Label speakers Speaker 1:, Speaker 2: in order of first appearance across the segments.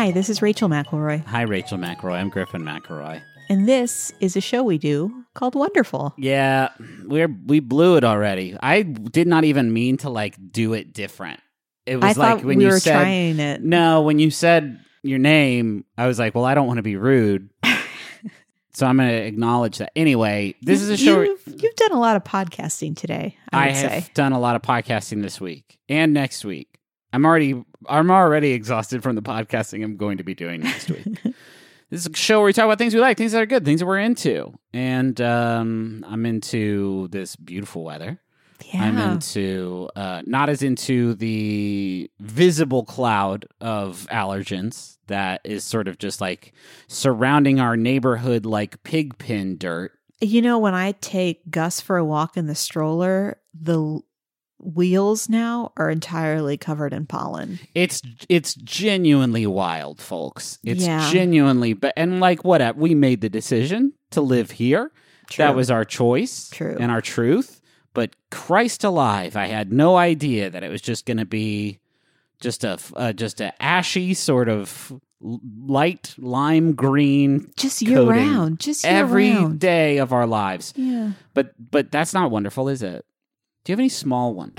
Speaker 1: Hi, this is Rachel McElroy,
Speaker 2: Hi, Rachel McElroy. I'm Griffin McElroy.
Speaker 1: and this is a show we do called Wonderful.
Speaker 2: Yeah, we blew it already. I did not even mean to do it different. It was
Speaker 1: I
Speaker 2: like
Speaker 1: thought
Speaker 2: when
Speaker 1: we
Speaker 2: you
Speaker 1: were
Speaker 2: said
Speaker 1: trying it.
Speaker 2: no, when you said your name, I was like, well, I don't want to be rude, so I'm going to acknowledge that. Anyway, this is a show.
Speaker 1: You've done a lot of podcasting today. I would say.
Speaker 2: Done a lot of podcasting this week and next week. I'm already exhausted from the podcasting I'm going to be doing next week. This is a show where we talk about things we like, things that are good, things that we're into. And I'm into this beautiful weather.
Speaker 1: Yeah.
Speaker 2: I'm into, not as into the visible cloud of allergens that is sort of just surrounding our neighborhood like pig pen dirt.
Speaker 1: You know, when I take Gus for a walk in the stroller, the wheels now are entirely covered in pollen.
Speaker 2: It's genuinely wild, folks. It's
Speaker 1: Yeah.
Speaker 2: genuinely, and whatever. We made the decision to live here.
Speaker 1: True.
Speaker 2: That was our choice.
Speaker 1: True.
Speaker 2: And our truth. But Christ alive, I had no idea that it was just going to be just a ashy sort of light lime green,
Speaker 1: Just year
Speaker 2: coating
Speaker 1: round. Just year
Speaker 2: every
Speaker 1: round.
Speaker 2: day of our lives.
Speaker 1: Yeah.
Speaker 2: But that's not wonderful, is it? Do you have any small ones?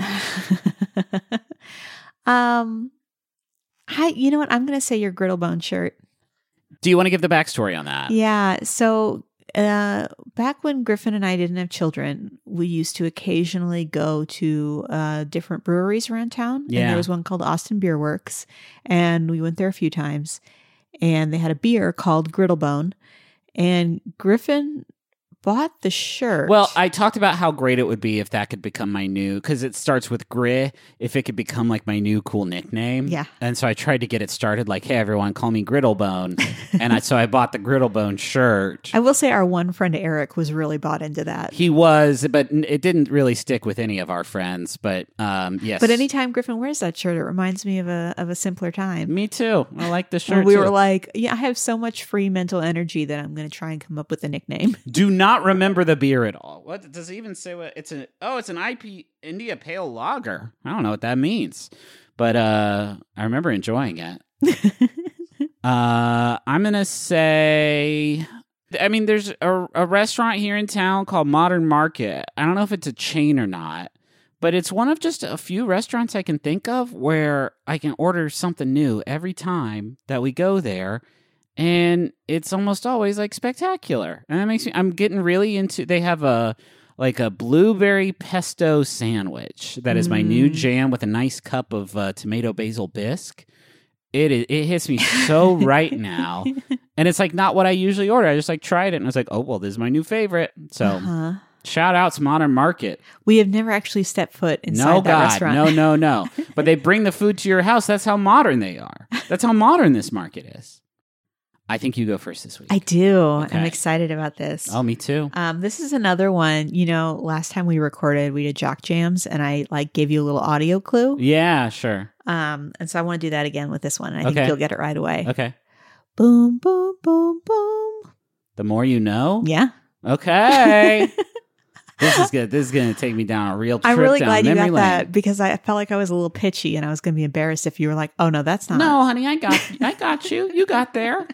Speaker 1: You know what? I'm going to say your Griddlebone shirt.
Speaker 2: Do you want to give the backstory on that?
Speaker 1: Yeah. So back when Griffin and I didn't have children, we used to occasionally go to different breweries around town.
Speaker 2: Yeah.
Speaker 1: And there was one called Austin Beer Works. And we went there a few times. And they had a beer called Griddlebone. And Griffin bought the shirt.
Speaker 2: Well, I talked about how great it would be if that could become my new, because it starts with Gri, if it could become my new cool nickname.
Speaker 1: Yeah.
Speaker 2: And so I tried to get it started hey, everyone, call me Griddlebone. And so I bought the Griddlebone shirt.
Speaker 1: I will say our one friend Eric was really bought into that.
Speaker 2: He was, but it didn't really stick with any of our friends. But yes.
Speaker 1: But anytime Griffin wears that shirt, it reminds me of a simpler time.
Speaker 2: Me too. I like the shirt
Speaker 1: When we
Speaker 2: too.
Speaker 1: were like, yeah, I have so much free mental energy that I'm going to try and come up with a nickname.
Speaker 2: Do not remember the beer at all. What does it even say? What it's an IP India Pale Lager. I don't know what that means, but I remember enjoying it. I'm gonna say, I mean, there's a restaurant here in town called Modern Market. I don't know if it's a chain or not, but it's one of just a few restaurants I can think of where I can order something new every time that we go there. And it's almost always spectacular. And that makes me, I'm getting really into, they have a blueberry pesto sandwich that is my new jam with a nice cup of tomato basil bisque. It hits me so right now. And it's not what I usually order. I just tried it and I was oh, well, this is my new favorite. So shout out to Modern Market.
Speaker 1: We have never actually stepped foot inside that restaurant.
Speaker 2: No. But they bring the food to your house. That's how modern they are. That's how modern this market is. I think you go first this week.
Speaker 1: I do.
Speaker 2: Okay.
Speaker 1: I'm excited about this.
Speaker 2: Oh, me too.
Speaker 1: This is another one. You know, last time we recorded, we did Jock Jams, and I gave you a little audio clue.
Speaker 2: Yeah, sure.
Speaker 1: And so I want to do that again with this one, and I think you'll get it right away.
Speaker 2: Okay.
Speaker 1: Boom, boom, boom, boom.
Speaker 2: The more you know?
Speaker 1: Yeah.
Speaker 2: Okay. This is good. This is going to take me down a real trip
Speaker 1: I'm really
Speaker 2: down
Speaker 1: glad you
Speaker 2: memory
Speaker 1: got
Speaker 2: lane.
Speaker 1: that because I felt like I was a little pitchy and I was going to be embarrassed if you were like, oh, no, that's not.
Speaker 2: No, honey, I got you. You got there.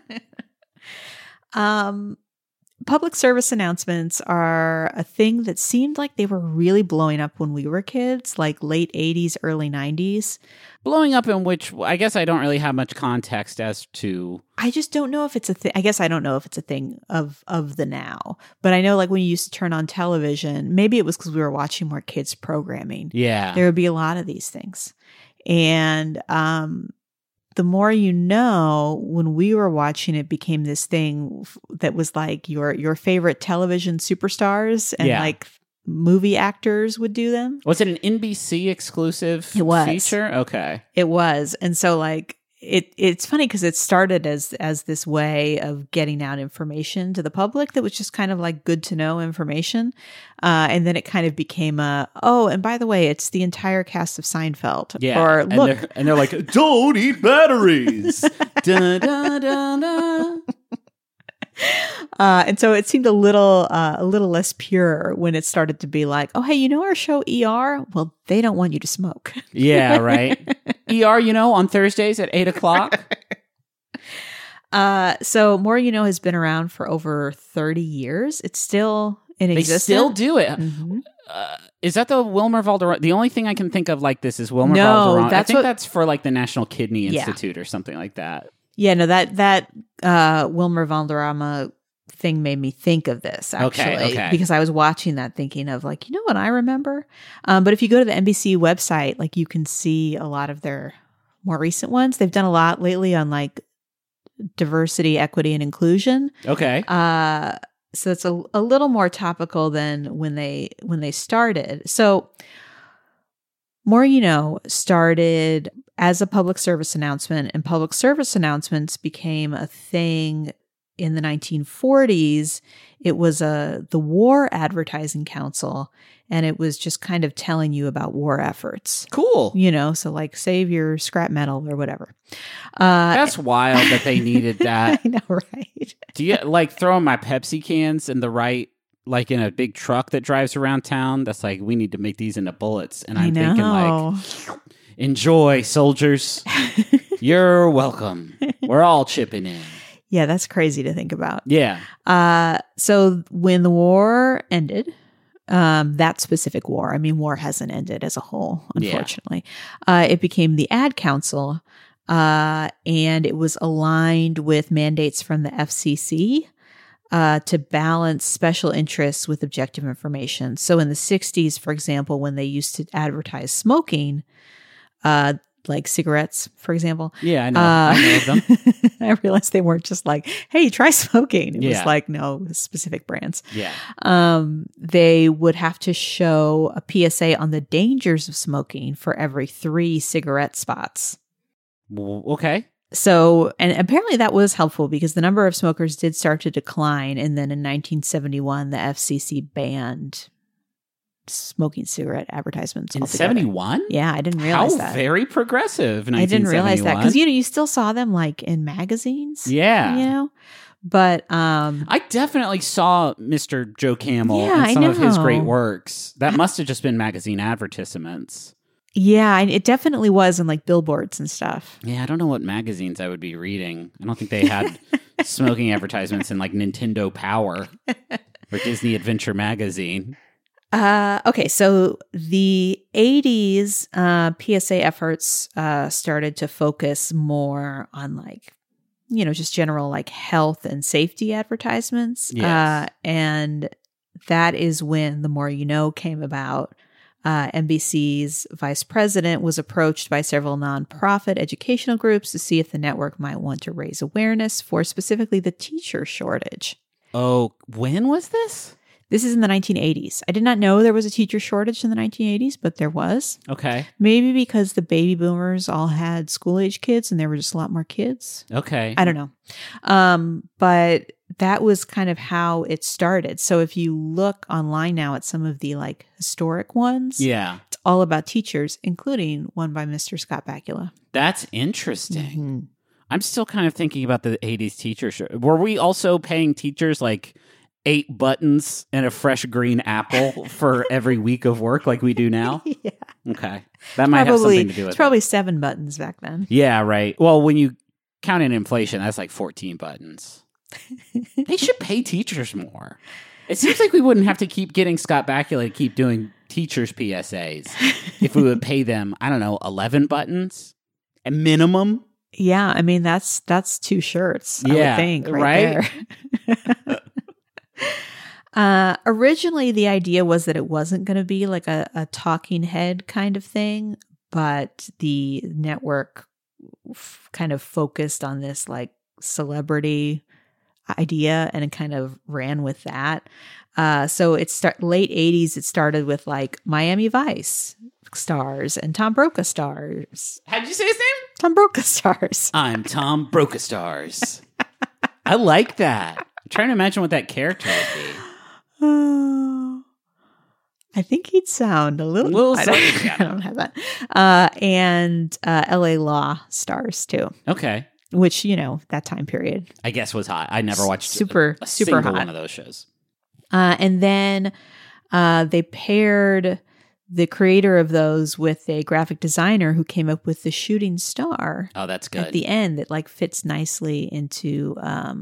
Speaker 1: Public service announcements are a thing that seemed like they were really blowing up when we were kids, like late 80s, early 90s.
Speaker 2: Blowing up in which, I guess I don't really have much context as to.
Speaker 1: I just don't know if it's a thing. I guess I don't know if it's a thing of the now. But I know when you used to turn on television, maybe it was because we were watching more kids programming.
Speaker 2: Yeah.
Speaker 1: There would be a lot of these things. And the more you know, when we were watching it became this thing that was your favorite television superstars and movie actors would do them.
Speaker 2: Was it an NBC exclusive feature? Okay.
Speaker 1: It was. And so it's funny because it started as this way of getting out information to the public that was just kind of good to know information. And then it kind of became and by the way, it's the entire cast of Seinfeld.
Speaker 2: Yeah.
Speaker 1: Or look.
Speaker 2: And they're like, don't eat batteries. Dun, dun, dun, dun.
Speaker 1: And so it seemed a little less pure when it started to be like, oh, hey, you know our show ER? Well, they don't want you to smoke.
Speaker 2: Yeah, right. ER, on Thursdays at 8:00.
Speaker 1: So More You Know has been around for over 30 years. It's still in
Speaker 2: They
Speaker 1: existence.
Speaker 2: still do it.
Speaker 1: Mhm.
Speaker 2: Is that the Wilmer Valderrama? The only thing I can think of like this is Wilmer
Speaker 1: No,
Speaker 2: Valderrama.
Speaker 1: that's
Speaker 2: I think
Speaker 1: what-
Speaker 2: that's for like the National Kidney
Speaker 1: Yeah.
Speaker 2: Institute or something like that.
Speaker 1: Yeah, no, that Wilmer Valderrama thing made me think of this, actually.
Speaker 2: Okay.
Speaker 1: Because I was watching that thinking of like, you know what I remember? But if you go to the NBC website, like you can see a lot of their more recent ones. They've done a lot lately on like diversity, equity, and inclusion.
Speaker 2: Okay.
Speaker 1: So it's a little more topical than when they started. So More You Know started as a public service announcement, and public service announcements became a thing in the 1940s. It was the War Advertising Council, and it was just kind of telling you about war efforts.
Speaker 2: Cool.
Speaker 1: You know, so like save your scrap metal or whatever.
Speaker 2: That's wild that they needed that.
Speaker 1: I know, right?
Speaker 2: Do you like throwing my Pepsi cans in the right, like in a big truck that drives around town? That's like, we need to make these into bullets. And I'm thinking like, enjoy, soldiers. You're welcome. We're all chipping in.
Speaker 1: Yeah, that's crazy to think about.
Speaker 2: Yeah.
Speaker 1: So when the war ended, that specific war, I mean, war hasn't ended as a whole, unfortunately. It became the Ad Council, and it was aligned with mandates from the FCC to balance special interests with objective information. So in the 60s, for example, when they used to advertise smoking, like cigarettes, for example.
Speaker 2: Yeah, I know. I know of them.
Speaker 1: I realized they weren't just like, hey, try smoking. It
Speaker 2: Yeah.
Speaker 1: was like, no, specific brands.
Speaker 2: Yeah.
Speaker 1: They would have to show a PSA on the dangers of smoking for every 3 cigarette spots.
Speaker 2: Okay.
Speaker 1: So, and apparently that was helpful because the number of smokers did start to decline. And then in 1971, the FCC banned smoking cigarette advertisements
Speaker 2: In
Speaker 1: altogether.
Speaker 2: 71?
Speaker 1: Yeah, I didn't realize
Speaker 2: How
Speaker 1: that.
Speaker 2: very progressive.
Speaker 1: I didn't realize that
Speaker 2: 1971.
Speaker 1: because you still saw them like in magazines.
Speaker 2: Yeah.
Speaker 1: You know, but
Speaker 2: I definitely saw Mr. Joe Camel
Speaker 1: Yeah,
Speaker 2: and some
Speaker 1: I
Speaker 2: of his
Speaker 1: know.
Speaker 2: great works. That must have just been magazine advertisements.
Speaker 1: yeah, it definitely was in like billboards and stuff.
Speaker 2: Yeah, I don't know what magazines I would be reading. I don't think they had smoking advertisements in like Nintendo Power or Disney Adventure Magazine.
Speaker 1: Okay, so the 80s PSA efforts started to focus more on like, you know, just general like health and safety advertisements.
Speaker 2: Yes.
Speaker 1: And that is when The More You Know came about. NBC's vice president was approached by several nonprofit educational groups to see if the network might want to raise awareness for specifically the teacher shortage.
Speaker 2: Oh, when was this?
Speaker 1: This is in the 1980s. I did not know there was a teacher shortage in the 1980s, but there was.
Speaker 2: Okay.
Speaker 1: Maybe because the baby boomers all had school-age kids and there were just a lot more kids.
Speaker 2: Okay.
Speaker 1: I don't know. But that was kind of how it started. So if you look online now at some of the like historic ones,
Speaker 2: Yeah.
Speaker 1: it's all about teachers, including one by Mr. Scott Bakula.
Speaker 2: That's interesting.
Speaker 1: Mhm.
Speaker 2: I'm still kind of thinking about the 80s teacher show. Were we also paying teachers like 8 buttons and a fresh green apple for every week of work like we do now?
Speaker 1: Yeah.
Speaker 2: Okay. That might have something to do with
Speaker 1: It's
Speaker 2: it.
Speaker 1: probably 7 buttons back then.
Speaker 2: Yeah, right. Well, when you count in inflation, that's like 14 buttons. They should pay teachers more. It seems like we wouldn't have to keep getting Scott Bakula to keep doing teachers' PSAs if we would pay them, I don't know, 11 buttons at minimum.
Speaker 1: Yeah, I mean that's 2 shirts, I
Speaker 2: Yeah,
Speaker 1: would think,
Speaker 2: right?
Speaker 1: there. Originally, the idea was that it wasn't going to be like a talking head kind of thing, but the network kind of focused on this like celebrity idea and it kind of ran with that. So late 80s, it started with like Miami Vice stars and Tom Brokaw stars.
Speaker 2: How'd you say his name?
Speaker 1: Tom Brokaw stars.
Speaker 2: I'm Tom Brokastars. I like that. I'm trying to imagine what that character would be.
Speaker 1: Oh, I think he'd sound a little. I
Speaker 2: something, yeah.
Speaker 1: don't have that. And L.A. Law stars too,
Speaker 2: Okay.
Speaker 1: which you know that time period.
Speaker 2: I guess was hot. I never watched
Speaker 1: Super
Speaker 2: a
Speaker 1: super
Speaker 2: single
Speaker 1: hot.
Speaker 2: one of those shows.
Speaker 1: And then they paired the creator of those with a graphic designer who came up with the shooting star.
Speaker 2: Oh, that's good.
Speaker 1: At the end that like fits nicely into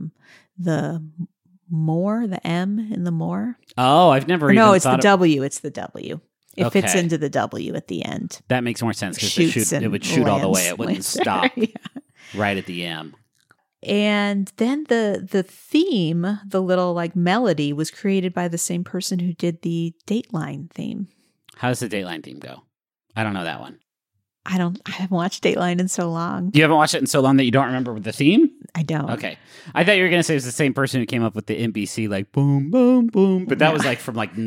Speaker 1: the more, the M in the more.
Speaker 2: Oh, I've never even
Speaker 1: No, it's
Speaker 2: thought
Speaker 1: the W. It's the W. It fits
Speaker 2: Okay.
Speaker 1: into the W at the end.
Speaker 2: That makes more sense because
Speaker 1: Shoots
Speaker 2: it
Speaker 1: and
Speaker 2: would shoot all the way.
Speaker 1: lands-
Speaker 2: It wouldn't
Speaker 1: lands there.
Speaker 2: stop
Speaker 1: Yeah.
Speaker 2: right at the M.
Speaker 1: And then the theme, the little like melody, was created by the same person who did the Dateline theme.
Speaker 2: How does the Dateline theme go? I don't know that one.
Speaker 1: I haven't watched Dateline in so long.
Speaker 2: You haven't watched it in so long that you don't remember the theme?
Speaker 1: I don't.
Speaker 2: Okay. I thought you were going to say it was the same person who came up with the NBC, like, boom, boom, boom. But that was like from like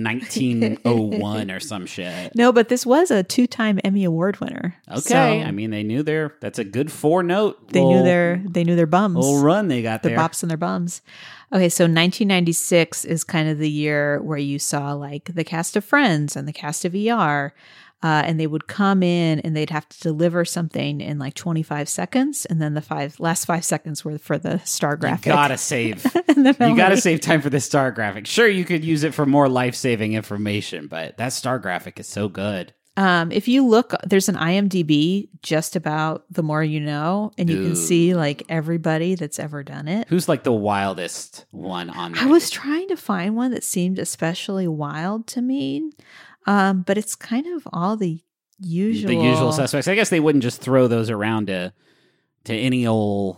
Speaker 2: 1901 or some shit.
Speaker 1: No, but this was a 2-time Emmy Award winner.
Speaker 2: Okay.
Speaker 1: So
Speaker 2: I mean, they knew that's a good 4-note.
Speaker 1: they knew their bums.
Speaker 2: Little run they got
Speaker 1: their
Speaker 2: there.
Speaker 1: bops and their bums. Okay, so 1996 is kind of the year where you saw like the cast of Friends and the cast of ER. And they would come in and they'd have to deliver something in like 25 seconds. And then the last 5 seconds were for the star graphic.
Speaker 2: You gotta save.
Speaker 1: And the
Speaker 2: You gotta
Speaker 1: melody.
Speaker 2: save time for the star graphic. Sure, you could use it for more life-saving information, but that star graphic is so good.
Speaker 1: If you look, there's an IMDb just about The More You Know, and you
Speaker 2: Ooh.
Speaker 1: can see like everybody that's ever done it.
Speaker 2: Who's like the wildest one on there?
Speaker 1: I was trying to find one that seemed especially wild to me, but it's kind of all the usual
Speaker 2: suspects. I guess they wouldn't just throw those around to any old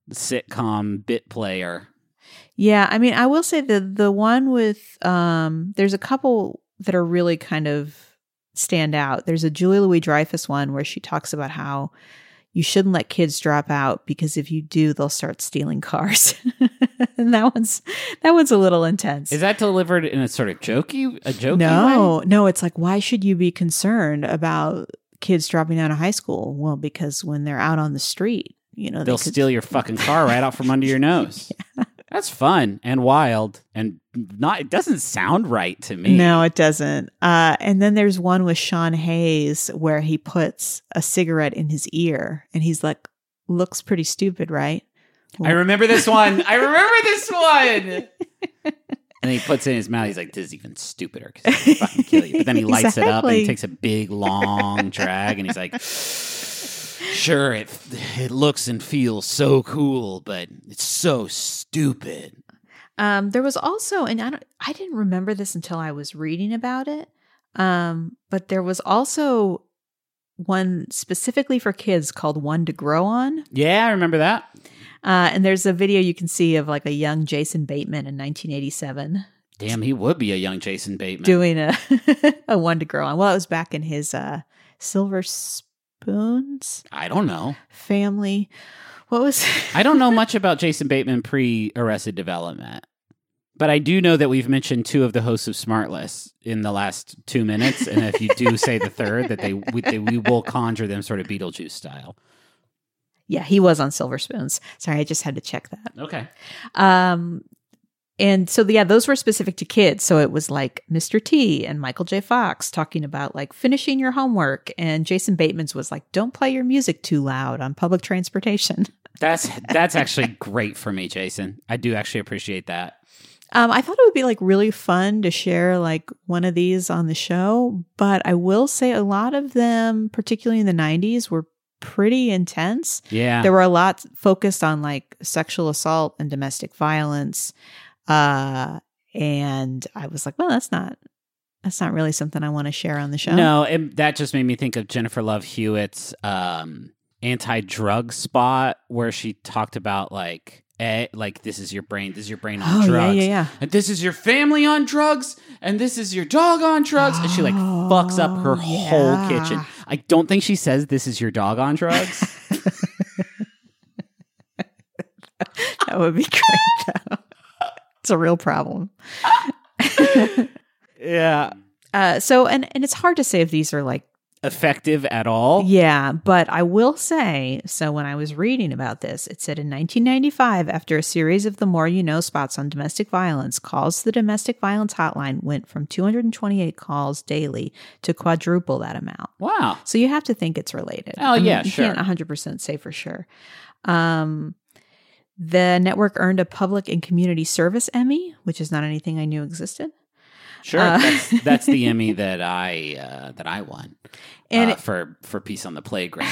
Speaker 2: sitcom bit player.
Speaker 1: Yeah, I mean, I will say the one with there's a couple that are really kind of stand out. There's a Julia Louis-Dreyfus one where she talks about how you shouldn't let kids drop out because if you do, they'll start stealing cars. And that one's a little intense.
Speaker 2: Is that delivered in a sort of jokey way?
Speaker 1: No, it's like, why should you be concerned about kids dropping out of high school? Well, because when they're out on the street,
Speaker 2: They'll steal your fucking car right out from under your nose. Yeah. That's fun and wild and it doesn't sound right to me.
Speaker 1: No, it doesn't. And then there's one with Sean Hayes where he puts a cigarette in his ear and he's like, looks pretty stupid, right?
Speaker 2: Well, I remember this one. And he puts it in his mouth. He's like, this is even stupider because he'll fucking kill you. But then he lights it up and he takes a big, long drag and he's like, sure, it looks and feels so cool, but it's so stupid.
Speaker 1: There was also, and I didn't remember this until I was reading about it, but there was also one specifically for kids called One to Grow On.
Speaker 2: Yeah, I remember that.
Speaker 1: And there's a video you can see of like a young Jason Bateman in 1987.
Speaker 2: Damn, he would be a young Jason Bateman.
Speaker 1: Doing a One to Grow On. Well, it was back in his Silver Spoons?
Speaker 2: I don't know.
Speaker 1: Family. What was...
Speaker 2: I don't know much about Jason Bateman pre-Arrested Development. But I do know that we've mentioned 2 of the hosts of Smartless in the last 2 minutes. And if you do say the third, that we will conjure them sort of Beetlejuice style.
Speaker 1: Yeah, he was on Silver Spoons. Sorry, I just had to check that.
Speaker 2: Okay.
Speaker 1: And so, yeah, those were specific to kids. So it was like Mr. T and Michael J. Fox talking about like finishing your homework. And Jason Bateman's was like, don't play your music too loud on public transportation.
Speaker 2: That's actually great for me, Jason. I do actually appreciate that.
Speaker 1: I thought it would be like really fun to share like one of these on the show. But I will say a lot of them, particularly in the 90s, were pretty intense.
Speaker 2: Yeah.
Speaker 1: There were a lot focused on like sexual assault and domestic violence. And I was like, well, that's not really something I want to share on the show.
Speaker 2: No, that just made me think of Jennifer Love Hewitt's anti-drug spot where she talked about like this is your brain on drugs.
Speaker 1: Yeah.
Speaker 2: And this is your family on drugs, and this is your dog on drugs. And she like fucks up her whole kitchen. I don't think she says this is your dog on drugs.
Speaker 1: That would be great though. It's a real problem.
Speaker 2: Yeah.
Speaker 1: So it's hard to say if these are like
Speaker 2: effective at all.
Speaker 1: Yeah, but I will say, so when I was reading about this, it said in 1995, after a series of The More You Know spots on domestic violence, calls to the domestic violence hotline went from 228 calls daily to quadruple that amount.
Speaker 2: Wow.
Speaker 1: So you have to think it's related.
Speaker 2: Oh, yeah, sure.
Speaker 1: You can't 100% say for sure. The network earned a Public and Community Service Emmy, which is not anything I knew existed.
Speaker 2: Sure, that's the Emmy that I won, and for Peace on the Playground.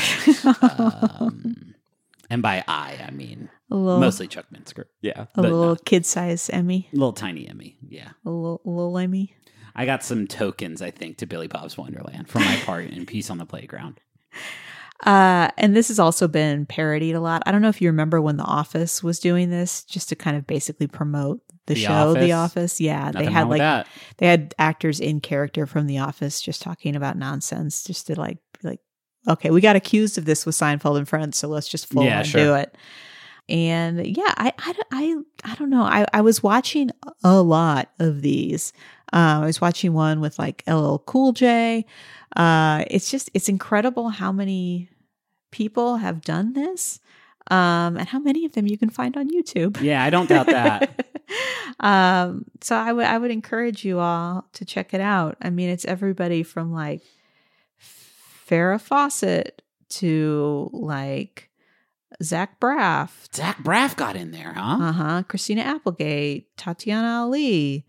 Speaker 2: And by I mean mostly Chuck Minsker. Yeah,
Speaker 1: a little kid-size Emmy,
Speaker 2: a little tiny Emmy. Yeah,
Speaker 1: a little Emmy.
Speaker 2: I got some tokens, I think, to Billy Bob's Wonderland for my part in Peace on the Playground.
Speaker 1: And this has also been parodied a lot. I don't know if you remember when The Office was doing this, just to kind of basically promote the show, The Office. Yeah,
Speaker 2: they
Speaker 1: had actors in character from The Office just talking about nonsense, just to like, okay, we got accused of this with Seinfeld and Friends, so let's just full on do it. And yeah, I don't know. I was watching a lot of these. I was watching one with like LL Cool J. It's incredible how many people have done this, and how many of them you can find on YouTube.
Speaker 2: Yeah, I don't doubt that.
Speaker 1: So I would encourage you all to check it out. I mean, it's everybody from like Farrah Fawcett to like Zach Braff.
Speaker 2: Zach Braff got in there, huh?
Speaker 1: Christina Applegate, Tatiana Ali,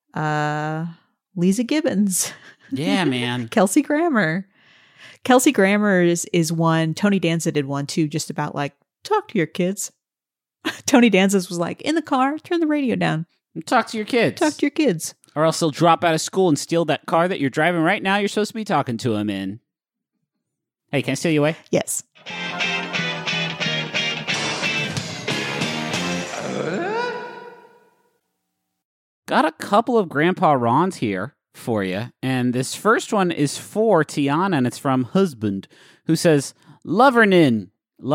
Speaker 1: Lisa Gibbons.
Speaker 2: Yeah, man.
Speaker 1: Kelsey Grammer. Kelsey Grammer is one. Tony Danza did one too, just about like, talk to your kids. Tony Danza's was like, in the car, turn the radio down.
Speaker 2: Talk to your kids.
Speaker 1: Talk to your kids.
Speaker 2: Or else they'll drop out of school and steal that car that you're driving right now you're supposed to be talking to them in. Hey, can I steal you away?
Speaker 1: Yes.
Speaker 2: Got a couple of Grandpa Rons here for you. And this first one is for Tiana, and it's from Husband, who says, Lovernin,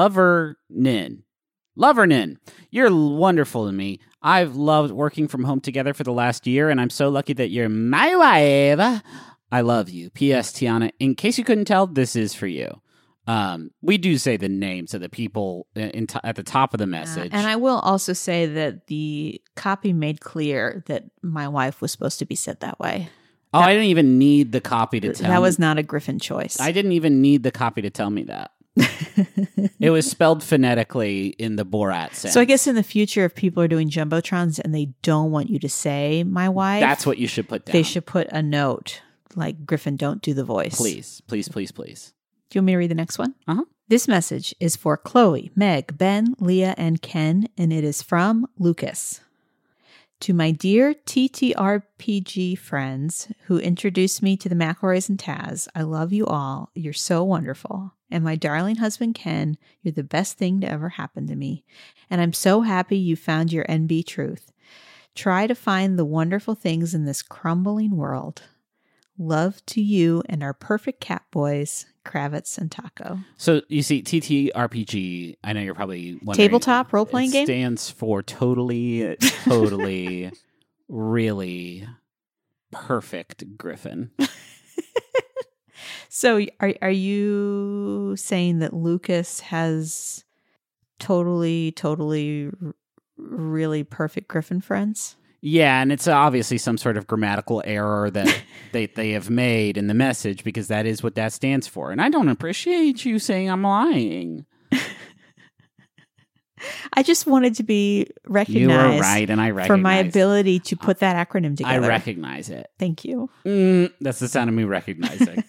Speaker 2: you're wonderful to me. I've loved working from home together for the last year, and I'm so lucky that you're my wife. I love you. P.S. Tiana, in case you couldn't tell, this is for you. We do say the names of the people at the top of the message.
Speaker 1: And I will also say that the copy made clear that my wife was supposed to be said that way.
Speaker 2: Oh, I didn't even need the copy to tell me.
Speaker 1: That was not a Griffin choice.
Speaker 2: I didn't even need the copy to tell me that. It was spelled phonetically in the Borat sense.
Speaker 1: So I guess in the future, if people are doing Jumbotrons and they don't want you to say my wife,
Speaker 2: that's what you should put down.
Speaker 1: They should put a note like, Griffin, don't do the voice.
Speaker 2: Please, please, please, please.
Speaker 1: Do you want me to read the next one?
Speaker 2: Uh-huh.
Speaker 1: This message is for Chloe, Meg, Ben, Leah, and Ken, and it is from Lucas. To my dear TTRPG friends who introduced me to the McElroys and Taz, I love you all. You're so wonderful. And my darling husband, Ken, you're the best thing to ever happen to me. And I'm so happy you found your NB truth. Try to find the wonderful things in this crumbling world. Love to you and our perfect cat boys, Kravitz and Taco.
Speaker 2: So you see, TTRPG, I know you're probably wondering.
Speaker 1: Tabletop role-playing game?
Speaker 2: Stands for totally, really perfect Griffin.
Speaker 1: So are you saying that Lucas has totally, really perfect Griffin friends?
Speaker 2: Yeah, and it's obviously some sort of grammatical error that they have made in the message, because that is what that stands for. And I don't appreciate you saying I'm lying.
Speaker 1: I just wanted to be recognized.
Speaker 2: You were right, and I recognize
Speaker 1: for my ability to put that acronym together.
Speaker 2: I recognize it.
Speaker 1: Thank you.
Speaker 2: That's the sound of me recognizing.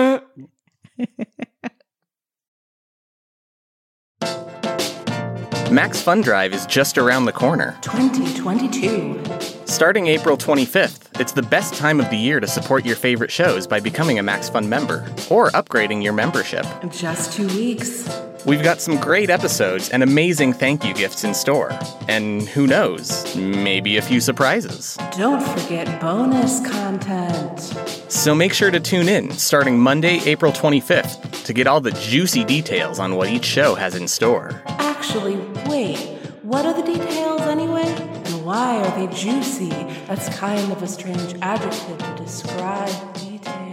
Speaker 3: Max Fun Drive is just around the corner.
Speaker 4: 2022.
Speaker 3: Starting April 25th, it's the best time of the year to support your favorite shows by becoming a Max Fun member or upgrading your membership.
Speaker 4: Just 2 weeks.
Speaker 3: We've got some great episodes and amazing thank you gifts in store. And who knows, maybe a few surprises.
Speaker 4: Don't forget bonus content.
Speaker 3: So make sure to tune in starting Monday, April 25th to get all the juicy details on what each show has in store.
Speaker 4: Actually, wait. What are the details anyway? And why are they juicy? That's kind of a strange adjective to describe details.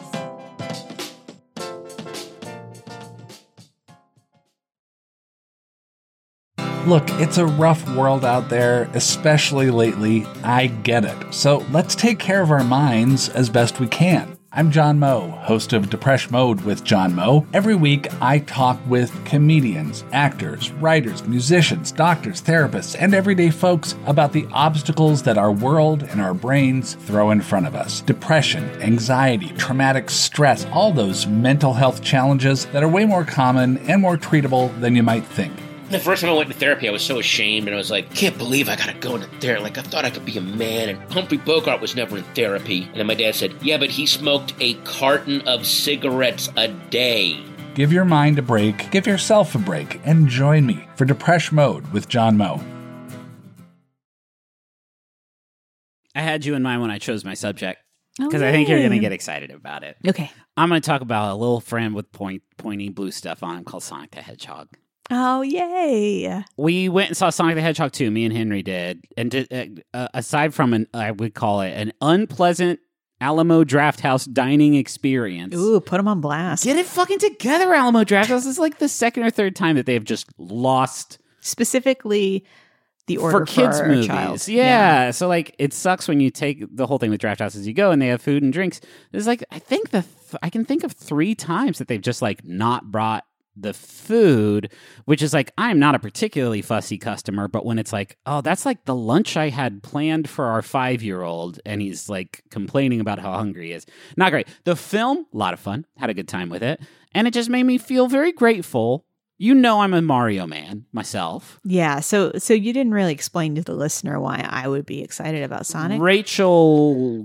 Speaker 5: Look, it's a rough world out there, especially lately. I get it. So let's take care of our minds as best we can. I'm John Moe, host of Depeche Mode with John Moe. Every week, I talk with comedians, actors, writers, musicians, doctors, therapists, and everyday folks about the obstacles that our world and our brains throw in front of us. Depression, anxiety, traumatic stress, all those mental health challenges that are way more common and more treatable than you might think.
Speaker 6: The first time I went to therapy, I was so ashamed, and I was like, can't believe I gotta go into therapy. Like, I thought I could be a man, and Humphrey Bogart was never in therapy. And then my dad said, yeah, but he smoked a carton of cigarettes a day.
Speaker 5: Give your mind a break, give yourself a break, and join me for Depeche Mode with John Moe.
Speaker 2: I had you in mind when I chose my subject, because I think you're going to get excited about it.
Speaker 1: Okay.
Speaker 2: I'm going to talk about a little friend with pointy blue stuff on him called Sonic the Hedgehog.
Speaker 1: Oh, yay.
Speaker 2: We went and saw Sonic the Hedgehog 2, me and Henry did. And aside from I would call it an unpleasant Alamo Drafthouse dining experience.
Speaker 1: Ooh, put them on blast.
Speaker 2: Get it fucking together, Alamo Drafthouse. This is like the second or third time that they've just lost.
Speaker 1: Specifically, the order
Speaker 2: for kids'
Speaker 1: our
Speaker 2: movies.
Speaker 1: child.
Speaker 2: Yeah. So, like, it sucks when you take the whole thing with Drafthouse as you go and they have food and drinks. There's like, I think I can think of 3 times that they've just like not brought the food, which is like, I'm not a particularly fussy customer, but when it's like, oh, that's like the lunch I had planned for our 5-year-old, and he's like complaining about how hungry he is. Not great. The film, a lot of fun, had a good time with it, and it just made me feel very grateful. You know, I'm a Mario man myself.
Speaker 1: Yeah, so you didn't really explain to the listener why I would be excited about Sonic.
Speaker 2: Rachel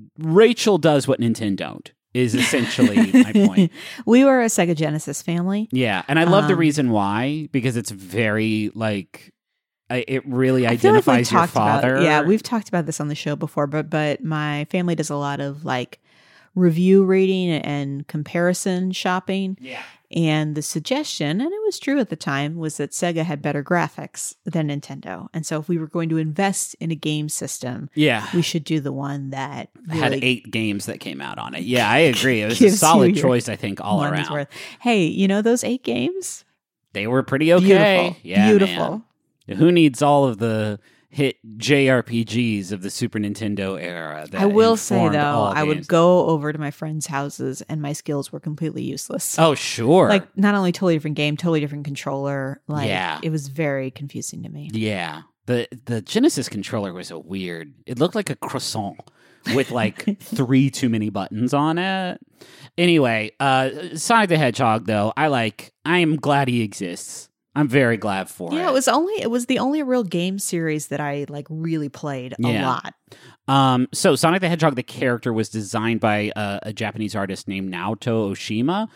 Speaker 2: does what Nintendo don't. Is essentially my point.
Speaker 1: We were a Sega Genesis family.
Speaker 2: Yeah, and I love the reason why, because it's very, like, it really identifies your father.
Speaker 1: We've talked about this on the show before, but my family does a lot of, like, review reading and comparison shopping.
Speaker 2: Yeah.
Speaker 1: And the suggestion, and it was true at the time, was that Sega had better graphics than Nintendo. And so if we were going to invest in a game system, we should do the one that really
Speaker 2: had 8 games that came out on it. Yeah, I agree. It was a solid choice, I think, all around.
Speaker 1: Hey, you know those 8 games?
Speaker 2: They were pretty okay.
Speaker 1: Beautiful.
Speaker 2: Yeah,
Speaker 1: beautiful.
Speaker 2: Man. Who needs all of the hit JRPGs of the Super Nintendo era?
Speaker 1: I will say, though, I would go over to my friends' houses and my skills were completely useless.
Speaker 2: Oh, sure.
Speaker 1: Like, not only totally different game, totally different controller. Like, it was very confusing to me.
Speaker 2: Yeah. The Genesis controller was it looked like a croissant with like 3 too many buttons on it. Anyway, Sonic the Hedgehog, though, I am glad he exists. I'm very glad for it.
Speaker 1: Yeah, it was the only real game series that I like really played a
Speaker 2: lot. So Sonic the Hedgehog, the character, was designed by a Japanese artist named Naoto Oshima.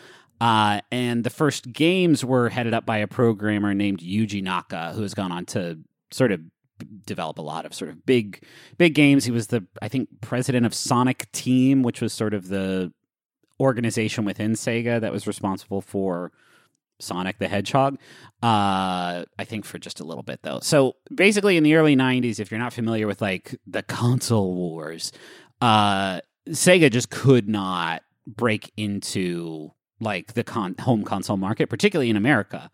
Speaker 2: And the first games were headed up by a programmer named Yuji Naka, who has gone on to sort of develop a lot of sort of big games. He was I think, president of Sonic Team, which was sort of the organization within Sega that was responsible for Sonic the Hedgehog, I think for just a little bit, though. So basically in the early 90s, if you're not familiar with like the console wars, Sega just could not break into like the home console market, particularly in America,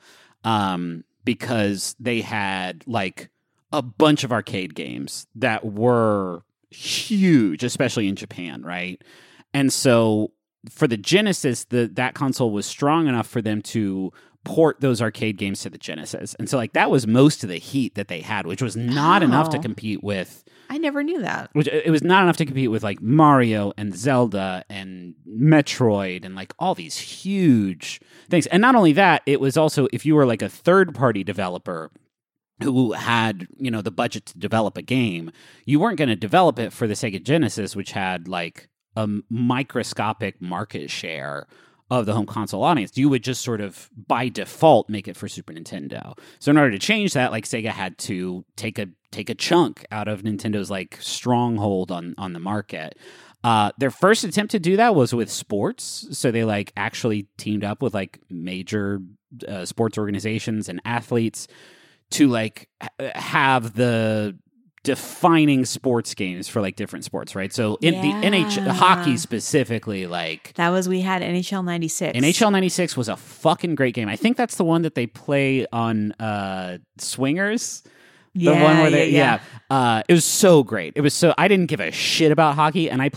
Speaker 2: because they had like a bunch of arcade games that were huge, especially in Japan, right? And so for the Genesis, that console was strong enough for them to port those arcade games to the Genesis. And so like that was most of the heat that they had, which was not enough to compete with.
Speaker 1: I never knew that.
Speaker 2: It was not enough to compete with like Mario and Zelda and Metroid and like all these huge things. And not only that, it was also, if you were like a third-party developer who had, the budget to develop a game, you weren't going to develop it for the Sega Genesis, which had like a microscopic market share of the home console audience. You would just sort of by default make it for Super Nintendo. So in order to change that, like Sega had to take a chunk out of Nintendo's like stronghold on the market. Their first attempt to do that was with sports. So they like actually teamed up with like major sports organizations and athletes to like have the defining sports games for like different sports, right? So in the hockey specifically, like
Speaker 1: we had NHL 96.
Speaker 2: NHL 96 was a fucking great game. I think that's the one that they play on Swingers. The one where it was so great. I didn't give a shit about hockey, and I played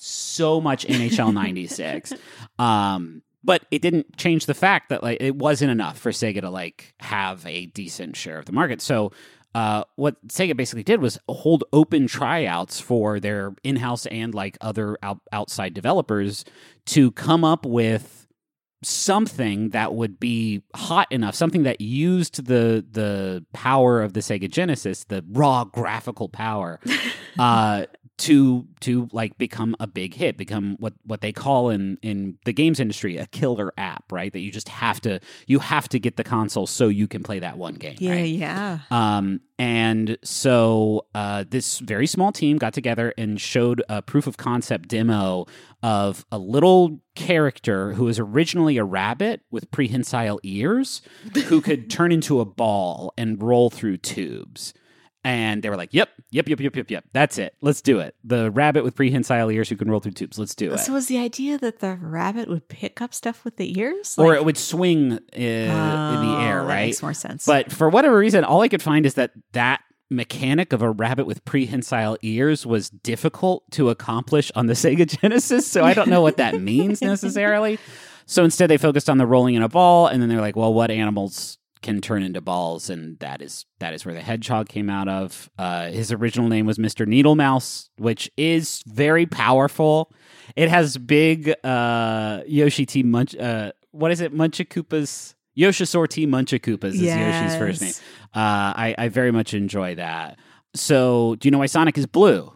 Speaker 2: so much NHL 96. But it didn't change the fact that like it wasn't enough for Sega to like have a decent share of the market. So what Sega basically did was hold open tryouts for their in-house and like other outside developers to come up with something that would be hot enough, something that used the power of the Sega Genesis, the raw graphical power, to like become a big hit, become what they call in the games industry a killer app, right? That you just have to get the console so you can play that one game.
Speaker 1: Yeah,
Speaker 2: right?
Speaker 1: yeah.
Speaker 2: And so this very small team got together and showed a proof of concept demo of a little character who was originally a rabbit with prehensile ears who could turn into a ball and roll through tubes. And they were like, yep. That's it. Let's do it. The rabbit with prehensile ears who can roll through tubes. Let's do it.
Speaker 1: So was the idea that the rabbit would pick up stuff with the ears?
Speaker 2: Or it would swing in the air, right?
Speaker 1: That makes more sense.
Speaker 2: But for whatever reason, all I could find is that mechanic of a rabbit with prehensile ears was difficult to accomplish on the Sega Genesis. So I don't know what that means necessarily. So instead they focused on the rolling in a ball. And then they're like, well, what animals can turn into balls, and that is where the hedgehog came out of. His original name was Mr. Needlemouse, which is very powerful. It has big Yoshi T Munchakoopas. Yoshisaur T Munchakoopas is Yoshi's first name. I very much enjoy that. So, do you know why Sonic is blue?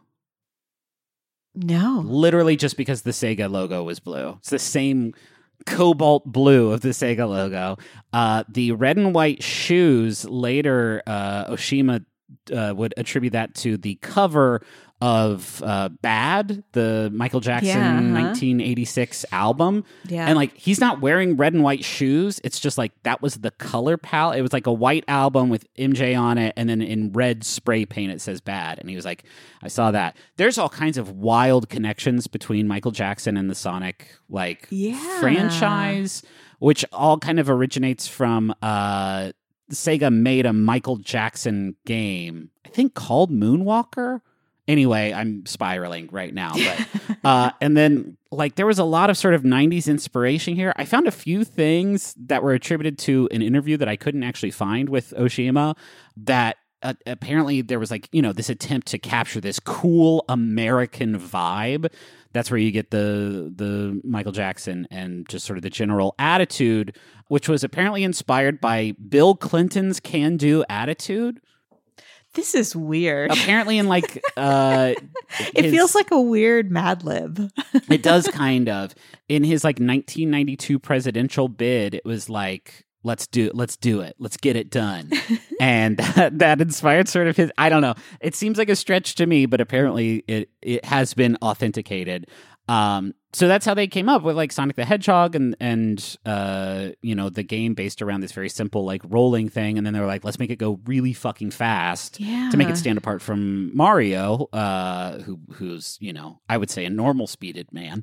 Speaker 1: No.
Speaker 2: Literally just because the Sega logo was blue. It's the same cobalt blue of the Sega logo. The red and white shoes, later Oshima would attribute that to the cover of Bad, the Michael Jackson 1986 album.
Speaker 1: Yeah.
Speaker 2: And like he's not wearing red and white shoes. It's just like that was the color palette. It was like a white album with MJ on it, and then in red spray paint it says Bad. And he was like, I saw that. There's all kinds of wild connections between Michael Jackson and the Sonic franchise, which all kind of originates from Sega made a Michael Jackson game, I think called Moonwalker. Anyway, I'm spiraling right now, but and then like there was a lot of sort of 90s inspiration here. I found a few things that were attributed to an interview that I couldn't actually find with Oshima that apparently there was like, this attempt to capture this cool American vibe. That's where you get the Michael Jackson and just sort of the general attitude, which was apparently inspired by Bill Clinton's can-do attitude.
Speaker 1: This is weird.
Speaker 2: Apparently in like
Speaker 1: it feels like a weird Mad Lib.
Speaker 2: It does kind of. In his like 1992 presidential bid, it was like, let's do it. Let's get it done. And that inspired sort of his, I don't know. It seems like a stretch to me, but apparently it has been authenticated. So that's how they came up with like Sonic the Hedgehog and the game based around this very simple like rolling thing, and then they were like, let's make it go really fucking fast to make it stand apart from Mario, who's I would say a normal speeded man,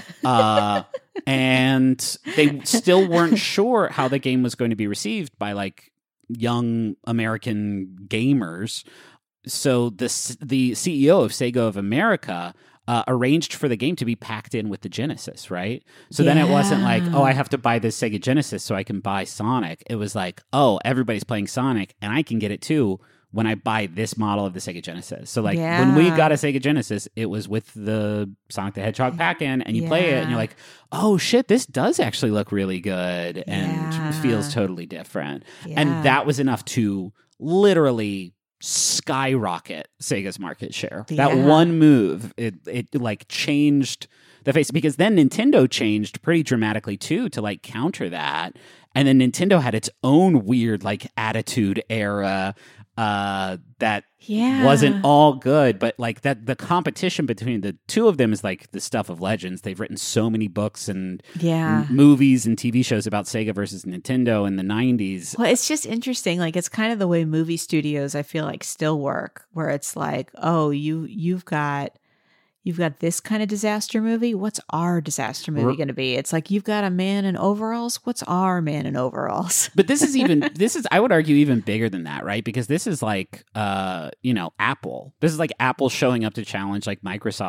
Speaker 2: and they still weren't sure how the game was going to be received by like young American gamers. So the CEO of Sega of America arranged for the game to be packed in with the Genesis, right? So then it wasn't like, oh, I have to buy this Sega Genesis so I can buy Sonic. It was like, oh, everybody's playing Sonic and I can get it too when I buy this model of the Sega Genesis. So like when we got a Sega Genesis, it was with the Sonic the Hedgehog pack-in, and you play it and you're like, oh shit, this does actually look really good and feels totally different. And that was enough to literally skyrocket Sega's market share. That one move, it like changed the face, because then Nintendo changed pretty dramatically too to like counter that. And then Nintendo had its own weird like attitude era that wasn't all good, but like that the competition between the two of them is like the stuff of legends. They've written so many books and movies and TV shows about Sega versus Nintendo in the 90s.
Speaker 1: Well, it's just interesting. Like it's kind of the way movie studios, I feel like, still work, where it's like, oh, you've got this kind of disaster movie. What's our disaster movie going to be? It's like, you've got a man in overalls. What's our man in overalls?
Speaker 2: But this is I would argue even bigger than that, right? Because this is like, Apple. This is like Apple showing up to challenge like Microsoft's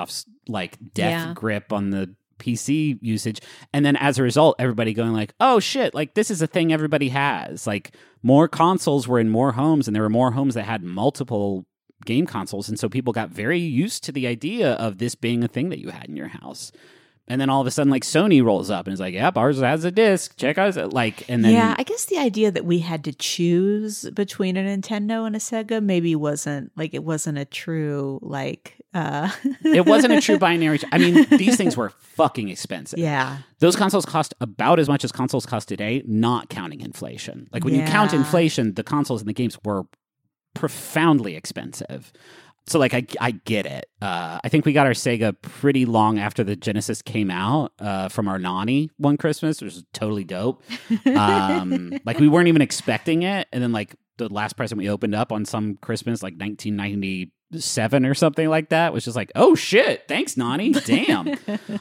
Speaker 2: like death
Speaker 1: Yeah.
Speaker 2: grip on the PC usage. And then as a result, everybody going like, oh shit, like this is a thing everybody has. Like more consoles were in more homes, and there were more homes that had multiple game consoles. And so people got very used to the idea of this being a thing that you had in your house. And then all of a sudden, like Sony rolls up and is like, yep, ours has a disc. Check out, like, and then
Speaker 1: Yeah, I guess the idea that we had to choose between a Nintendo and a Sega maybe wasn't a true like.
Speaker 2: it wasn't a true binary. I mean, these things were fucking expensive.
Speaker 1: Yeah,
Speaker 2: Those consoles cost about as much as consoles cost today, not counting inflation. Like when you count
Speaker 1: Yeah.
Speaker 2: inflation, the consoles and the games were profoundly expensive. So like I get it. I think we got our Sega pretty long after the Genesis came out from our nanny one Christmas, which was totally dope. Like we weren't even expecting it, and then like the last present we opened up on some Christmas, like 1997 or something like that, was just like, oh shit, thanks nanny, damn.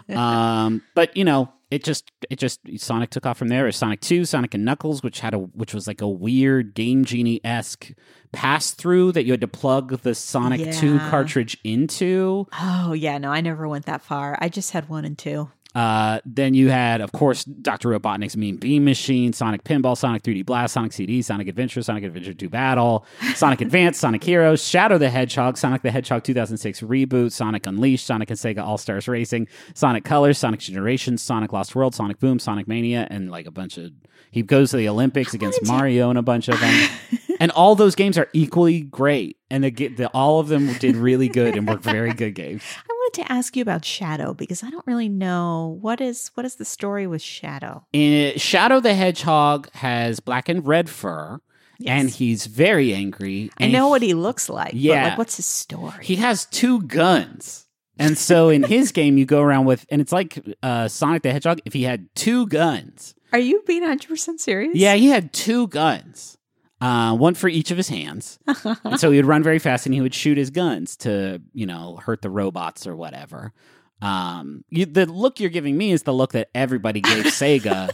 Speaker 2: But you know, it just Sonic took off from there. It was Sonic 2, Sonic and Knuckles, which was like a weird Game Genie-esque pass-through that you had to plug the Sonic 2
Speaker 1: Yeah.
Speaker 2: cartridge into.
Speaker 1: Oh yeah, no, I never went that far. I just had 1 and 2.
Speaker 2: Then you had, of course, Dr. Robotnik's Mean Beam Machine, Sonic Pinball, Sonic 3D Blast, Sonic CD, Sonic Adventure 2 Battle, Sonic Advance, Sonic Heroes, Shadow the Hedgehog, Sonic the Hedgehog 2006 Reboot, Sonic Unleashed, Sonic and Sega All-Stars Racing, Sonic Colors, Sonic Generations, Sonic Lost World, Sonic Boom, Sonic Mania, and like a bunch of... He goes to the Olympics against Mario and a bunch of them. And all those games are equally great. And all of them did really good and were very good games.
Speaker 1: I wanted to ask you about Shadow because I don't really know what is the story with Shadow.
Speaker 2: Shadow the Hedgehog has black and red fur, and he's very angry.
Speaker 1: I know what he looks like.
Speaker 2: Yeah.
Speaker 1: But like, what's his story?
Speaker 2: He has 2 guns. And so in his game, you go around with, and it's like Sonic the Hedgehog if he had 2 guns.
Speaker 1: Are you being 100% serious?
Speaker 2: Yeah, he had 2 guns. One for each of his hands. And so he would run very fast and he would shoot his guns to, you know, hurt the robots or whatever. The look you're giving me is the look that everybody gave Sega.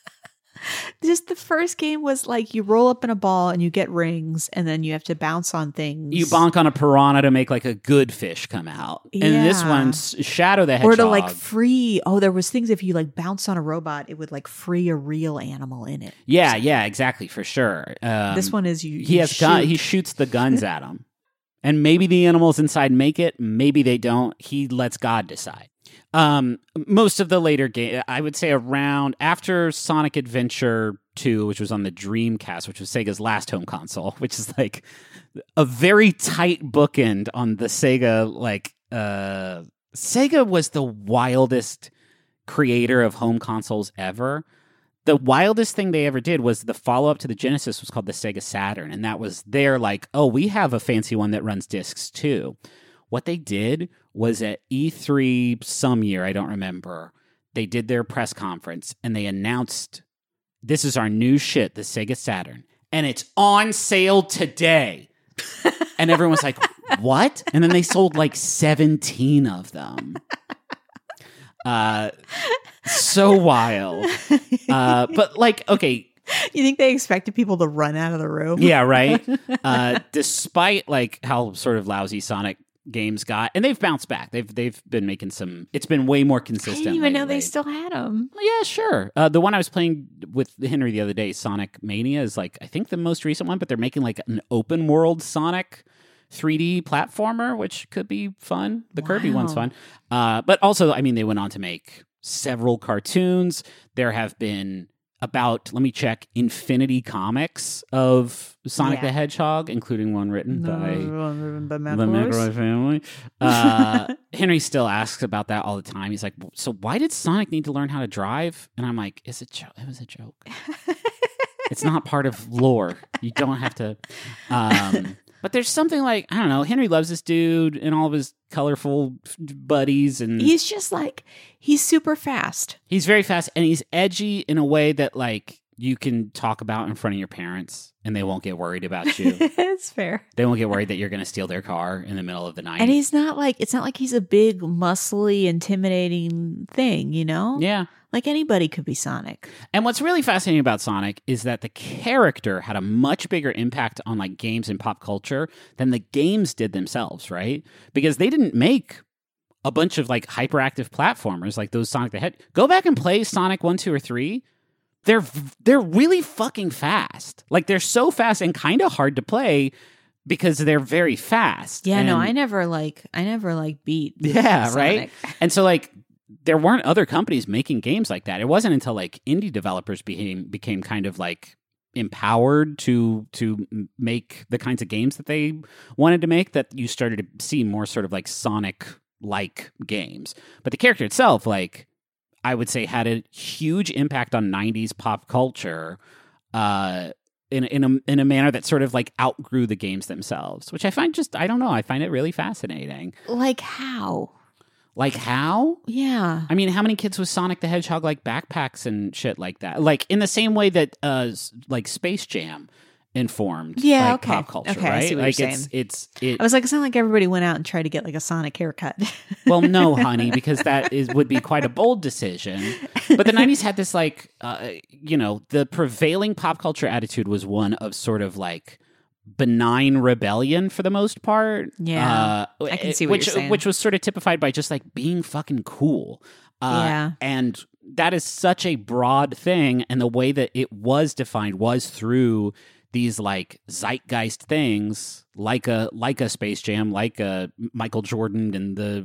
Speaker 1: Just the first game was like you roll up in a ball and you get rings and then you have to bounce on things.
Speaker 2: You bonk on a piranha to make like a good fish come out. And this
Speaker 1: Yeah.
Speaker 2: one's Shadow the Hedgehog.
Speaker 1: Or to like free. Oh, there was things if you like bounce on a robot, it would like free a real animal in it.
Speaker 2: Yeah, exactly, for sure.
Speaker 1: This one is
Speaker 2: he has gun. He shoots the guns at him, and maybe the animals inside make it. Maybe they don't. He lets God decide. Most of the later game, I would say around after Sonic Adventure 2, which was on the Dreamcast, which was Sega's last home console, which is like a very tight bookend on the Sega. Like Sega was the wildest creator of home consoles ever. The wildest thing they ever did was the follow-up to the Genesis was called the Sega Saturn, and that was their like, oh, we have a fancy one that runs discs too. What they did was at E3 some year, I don't remember, they did their press conference and they announced, this is our new shit, the Sega Saturn, and it's on sale today. And everyone was like, what? And then they sold like 17 of them. So wild. But like, okay.
Speaker 1: You think they expected people to run out of the room?
Speaker 2: Yeah, right. Despite like how sort of lousy Sonic games got, and they've bounced back. They've been making some. It's been way more
Speaker 1: I
Speaker 2: consistent.
Speaker 1: didn't even know
Speaker 2: lately.
Speaker 1: they still had them.
Speaker 2: Yeah, sure. The one I was playing with Henry the other day, Sonic Mania, is like I think the most recent one, but they're making like an open world Sonic 3D platformer, which could be fun. The Kirby one's fun. But also, I mean, they went on to make several cartoons. There have been about, let me check, Infinity Comics of Sonic the Hedgehog, including one written by the McElroy family. Henry still asks about that all the time. He's like, so why did Sonic need to learn how to drive? And I'm like, it was a joke. It's not part of lore. You don't have to... But there's something like, I don't know, Henry loves this dude and all of his colorful buddies. And
Speaker 1: He's just like, he's super fast.
Speaker 2: he's very fast and he's edgy in a way that like you can talk about in front of your parents and they won't get worried about you.
Speaker 1: It's fair.
Speaker 2: They won't get worried that you're going to steal their car in the middle of the night.
Speaker 1: And he's not like, it's not like he's a big, muscly, intimidating thing, you know?
Speaker 2: Yeah.
Speaker 1: Like anybody could be Sonic.
Speaker 2: And what's really fascinating about Sonic is that the character had a much bigger impact on like games and pop culture than the games did themselves, right? Because they didn't make a bunch of like hyperactive platformers like those Sonic the Hedgehog. Go back and play Sonic 1, 2, or 3. They're really fucking fast. Like they're so fast and kind of hard to play because they're very fast.
Speaker 1: Yeah,
Speaker 2: and,
Speaker 1: no, I never beat.
Speaker 2: Yeah,
Speaker 1: Sonic.
Speaker 2: right. And so like there weren't other companies making games like that. It wasn't until like indie developers became kind of like empowered to make the kinds of games that they wanted to make that you started to see more sort of like Sonic like games. But the character itself, like, I would say had a huge impact on 90s pop culture in a manner that sort of like outgrew the games themselves, which I find I don't know, I find it really fascinating.
Speaker 1: Like how?
Speaker 2: Like how?
Speaker 1: Yeah.
Speaker 2: I mean, how many kids with Sonic the Hedgehog like backpacks and shit like that? Like in the same way that like Space Jam informed like, pop culture,
Speaker 1: okay,
Speaker 2: right?
Speaker 1: I see what
Speaker 2: like
Speaker 1: you're
Speaker 2: it
Speaker 1: I was like, it's not like everybody went out and tried to get like a Sonic haircut.
Speaker 2: Well, no, honey, because that would be quite a bold decision. But the 90s had this like, the prevailing pop culture attitude was one of sort of like benign rebellion for the most part.
Speaker 1: Yeah, I can see what you're saying.
Speaker 2: Which was sort of typified by just like being fucking cool.
Speaker 1: Yeah.
Speaker 2: And that is such a broad thing. And the way that it was defined was through these like zeitgeist things, like a Space Jam, like a Michael Jordan and the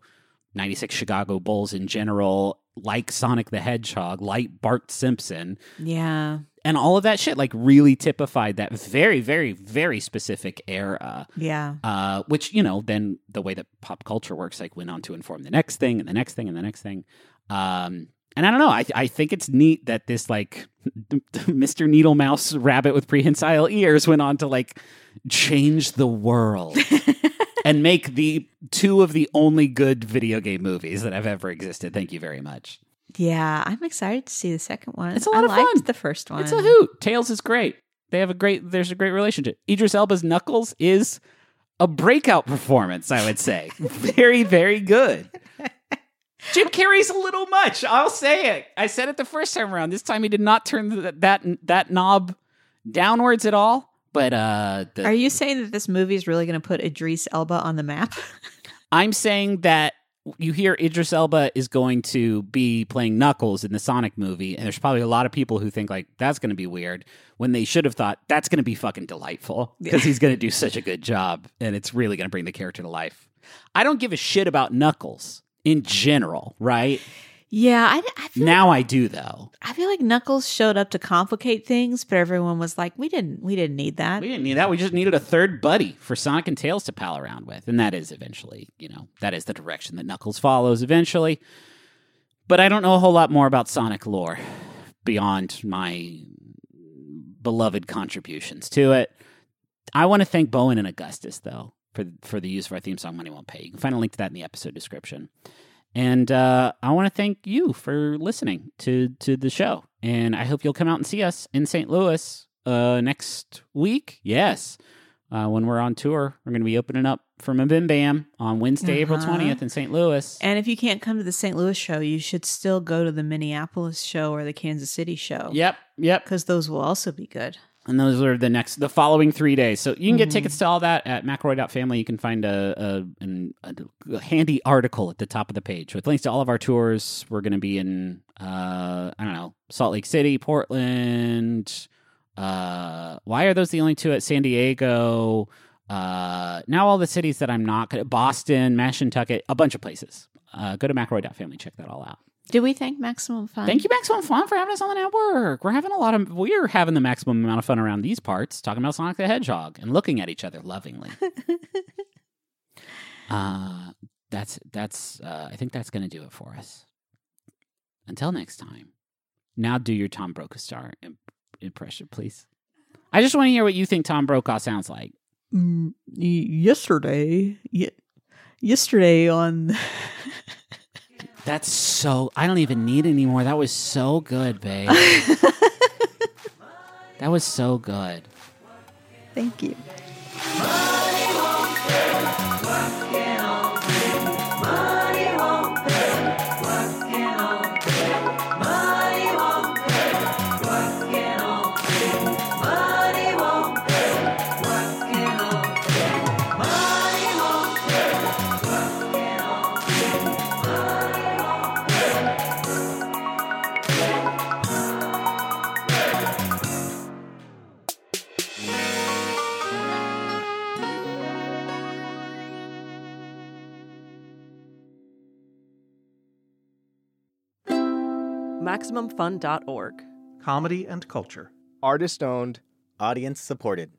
Speaker 2: 96 Chicago Bulls in general, like Sonic the Hedgehog, like Bart Simpson,
Speaker 1: Yeah.
Speaker 2: and all of that shit like really typified that very, very, very specific era.
Speaker 1: Yeah.
Speaker 2: Which then the way that pop culture works like went on to inform the next thing and the next thing and the next thing. And I don't know. I think it's neat that this like Mr. Needle Mouse rabbit with prehensile ears went on to like change the world and make the two of the only good video game movies that have ever existed. Thank you very much.
Speaker 1: Yeah, I'm excited to see the second one.
Speaker 2: It's a lot of
Speaker 1: liked
Speaker 2: fun.
Speaker 1: The first one.
Speaker 2: It's a hoot. Tails is great. There's a great relationship. Idris Elba's Knuckles is a breakout performance, I would say. Very, very good. Jim Carrey's a little much. I'll say it. I said it the first time around. This time he did not turn that knob downwards at all. But
Speaker 1: are you saying that this movie is really going to put Idris Elba on the map?
Speaker 2: I'm saying that you hear Idris Elba is going to be playing Knuckles in the Sonic movie, and there's probably a lot of people who think like that's going to be weird when they should have thought that's going to be fucking delightful because he's going to do such a good job, and it's really going to bring the character to life. I don't give a shit about Knuckles in general, right?
Speaker 1: Yeah, I feel
Speaker 2: now I do though.
Speaker 1: I feel like Knuckles showed up to complicate things, but everyone was like, "We didn't need that.
Speaker 2: We didn't need that. We just needed a third buddy for Sonic and Tails to pal around with," and that is eventually, that is the direction that Knuckles follows eventually. But I don't know a whole lot more about Sonic lore beyond my beloved contributions to it. I want to thank Bowen and Augustus though for the use of our theme song "Money Won't Pay." You can find a link to that in the episode description. And I want to thank you for listening to the show. And I hope you'll come out and see us in St. Louis next week. Yes. When we're on tour, we're going to be opening up for Mabim Bam on Wednesday, April 20th in St. Louis.
Speaker 1: And if you can't come to the St. Louis show, you should still go to the Minneapolis show or the Kansas City show.
Speaker 2: Yep.
Speaker 1: Because those will also be good.
Speaker 2: And those are the following 3 days. So you can get tickets to all that at McElroy.family. You can find a handy article at the top of the page with links to all of our tours. We're going to be in, Salt Lake City, Portland. Why are those the only two at San Diego? Now all the cities that I'm not going to, Boston, Mashantucket, a bunch of places. Go to McElroy.family. Check that all out.
Speaker 1: Did we thank Maximum Fun?
Speaker 2: Thank you, Maximum Fun, for having us on the network. We're having the maximum amount of fun around these parts, talking about Sonic the Hedgehog and looking at each other lovingly. I think that's going to do it for us. Until next time. Now do your Tom Brokaw star impression, please. I just want to hear what you think Tom Brokaw sounds like.
Speaker 1: Yesterday on...
Speaker 2: That's so... I don't even need any more. That was so good, babe. That was so good.
Speaker 1: Thank you.
Speaker 4: MaximumFun.org.
Speaker 7: Comedy and culture.
Speaker 8: Artist owned.
Speaker 9: Audience supported.